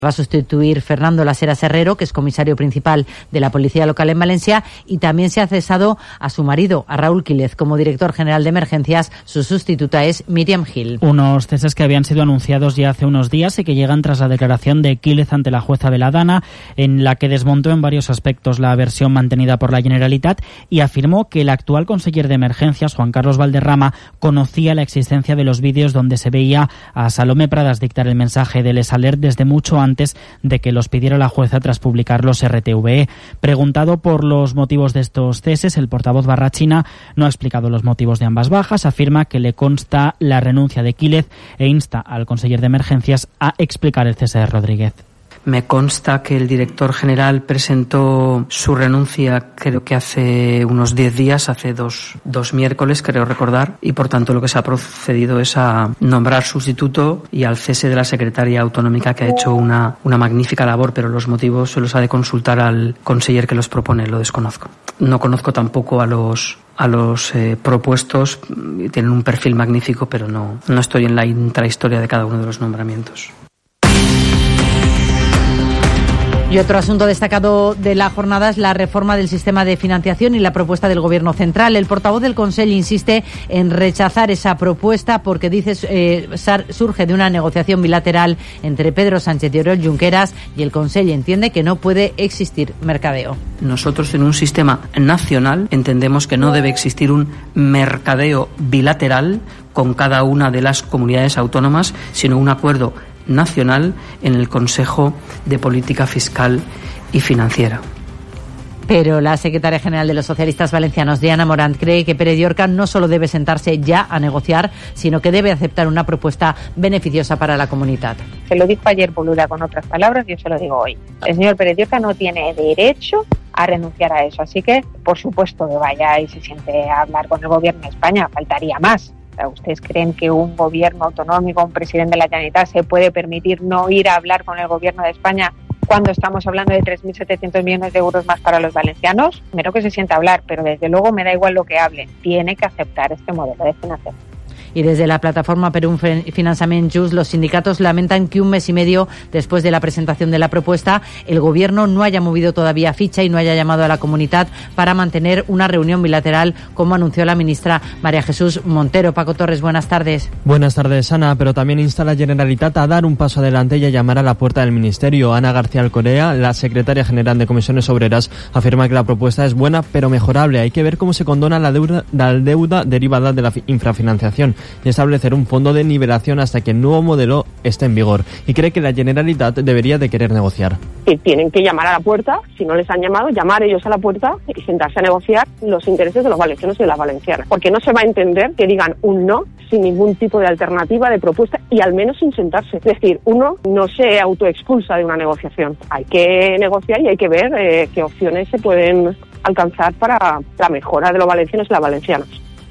Va a sustituir Fernando Las Heras Herrero, que es comisario principal de la Policía Local en Valencia, y también se ha cesado a su marido, a Raúl Quílez, como director general de emergencias. Su sustituta es Míriam Gil. Unos ceses que habían sido anunciados ya hace unos días y que llegan tras la declaración de Quílez ante la jueza Beladana, en la que desmontó en varios aspectos la versión mantenida por la Generalitat y afirmó que el actual conseller de emergencias, Juan Carlos Valderrama, conocía la existencia de los vídeos donde se veía a Salomé Pradas dictar el mensaje de Les Alert desde mucho antes de que los pidiera la jueza tras publicarlos RTVE. Preguntado por los motivos de estos ceses, el portavoz Barrachina no ha explicado los motivos de ambas bajas, afirma que le consta la renuncia de Quílez e insta al conseller de emergencias a explicar el cese de Rodríguez. Me consta que el director general presentó su renuncia, creo que hace unos 10 días, hace dos miércoles, creo recordar, y por tanto lo que se ha procedido es a nombrar sustituto y al cese de la secretaria autonómica, que ha hecho una magnífica labor, pero los motivos se los ha de consultar al conseller que los propone, lo desconozco. No conozco tampoco a los propuestos, tienen un perfil magnífico, pero no estoy en la intrahistoria de cada uno de los nombramientos. Y otro asunto destacado de la jornada es la reforma del sistema de financiación y la propuesta del Gobierno central. El portavoz del Consell insiste en rechazar esa propuesta porque dice surge de una negociación bilateral entre Pedro Sánchez y Oriol Junqueras, y el Consell entiende que no puede existir mercadeo. Nosotros en un sistema nacional entendemos que no debe existir un mercadeo bilateral con cada una de las comunidades autónomas, sino un acuerdo nacional en el Consejo de Política Fiscal y Financiera. Pero la secretaria general de los socialistas valencianos, Diana Morant, cree que Pere Llorca no solo debe sentarse ya a negociar, sino que debe aceptar una propuesta beneficiosa para la comunidad. Se lo dijo ayer Boluda con otras palabras, yo se lo digo hoy. El señor Pere Llorca no tiene derecho a renunciar a eso, así que por supuesto que vaya y se siente a hablar con el Gobierno de España, faltaría más. ¿Ustedes creen que un gobierno autonómico, un presidente de la Generalitat se puede permitir no ir a hablar con el Gobierno de España cuando estamos hablando de 3.700 millones de euros más para los valencianos? Primero que se sienta a hablar, pero desde luego me da igual lo que hablen. Tiene que aceptar este modelo de financiación. Y desde la plataforma Per un Finançament Just, los sindicatos lamentan que un mes y medio después de la presentación de la propuesta, el Gobierno no haya movido todavía ficha y no haya llamado a la comunidad para mantener una reunión bilateral, como anunció la ministra María Jesús Montero. Paco Torres, buenas tardes. Buenas tardes, Ana, pero también insta a la Generalitat a dar un paso adelante y a llamar a la puerta del Ministerio. Ana García Alcorea, la secretaria general de Comisiones Obreras, afirma que la propuesta es buena pero mejorable. Hay que ver cómo se condona la deuda derivada de la infrafinanciación y establecer un fondo de nivelación hasta que el nuevo modelo esté en vigor. Y cree que la Generalitat debería de querer negociar. Que tienen que llamar a la puerta, si no les han llamado, llamar ellos a la puerta y sentarse a negociar los intereses de los valencianos y de las valencianas. Porque no se va a entender que digan un no sin ningún tipo de alternativa, de propuesta, y al menos sin sentarse. Es decir, uno no se autoexpulsa de una negociación. Hay que negociar y hay que ver qué opciones se pueden alcanzar para la mejora de los valencianos y las valencianas.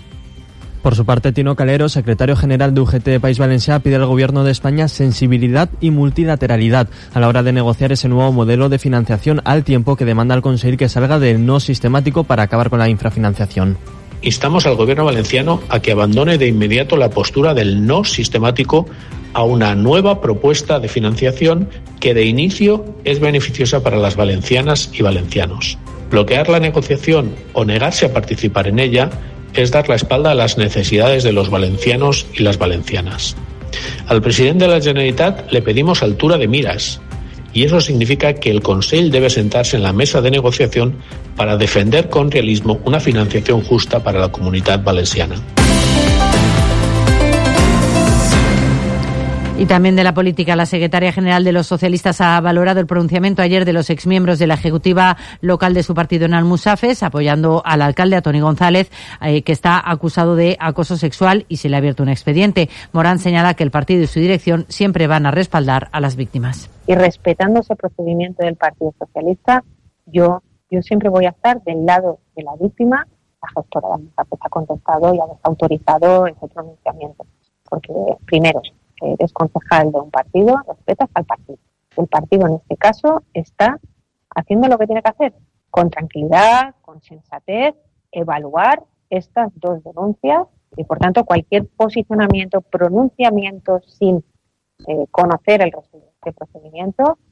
Por su parte, Tino Calero, secretario general de UGT País Valencià, pide al Gobierno de España sensibilidad y multilateralidad a la hora de negociar ese nuevo modelo de financiación, al tiempo que demanda al Consell que salga del no sistemático para acabar con la infrafinanciación. Instamos al Gobierno valenciano a que abandone de inmediato la postura del no sistemático a una nueva propuesta de financiación que de inicio es beneficiosa para las valencianas y valencianos. Bloquear la negociación o negarse a participar en ella es dar la espalda a las necesidades de los valencianos y las valencianas. Al presidente de la Generalitat le pedimos altura de miras, y eso significa que el Consell debe sentarse en la mesa de negociación para defender con realismo una financiación justa para la comunidad valenciana. Y también de la política, la secretaria general de los socialistas ha valorado el pronunciamiento ayer de los exmiembros de la ejecutiva local de su partido en Almusafes, apoyando al alcalde, a Toni González, que está acusado de acoso sexual y se le ha abierto un expediente. Morán señala que el partido y su dirección siempre van a respaldar a las víctimas. Y respetando ese procedimiento del Partido Socialista, yo siempre voy a estar del lado de la víctima. La gestora de Almusafes ha contestado y ha desautorizado ese pronunciamiento, porque primero, eres concejal de un partido, respetas al partido. El partido en este caso está haciendo lo que tiene que hacer, con tranquilidad, con sensatez, evaluar estas dos denuncias y por tanto cualquier posicionamiento, pronunciamiento sin conocer el resto este procedimiento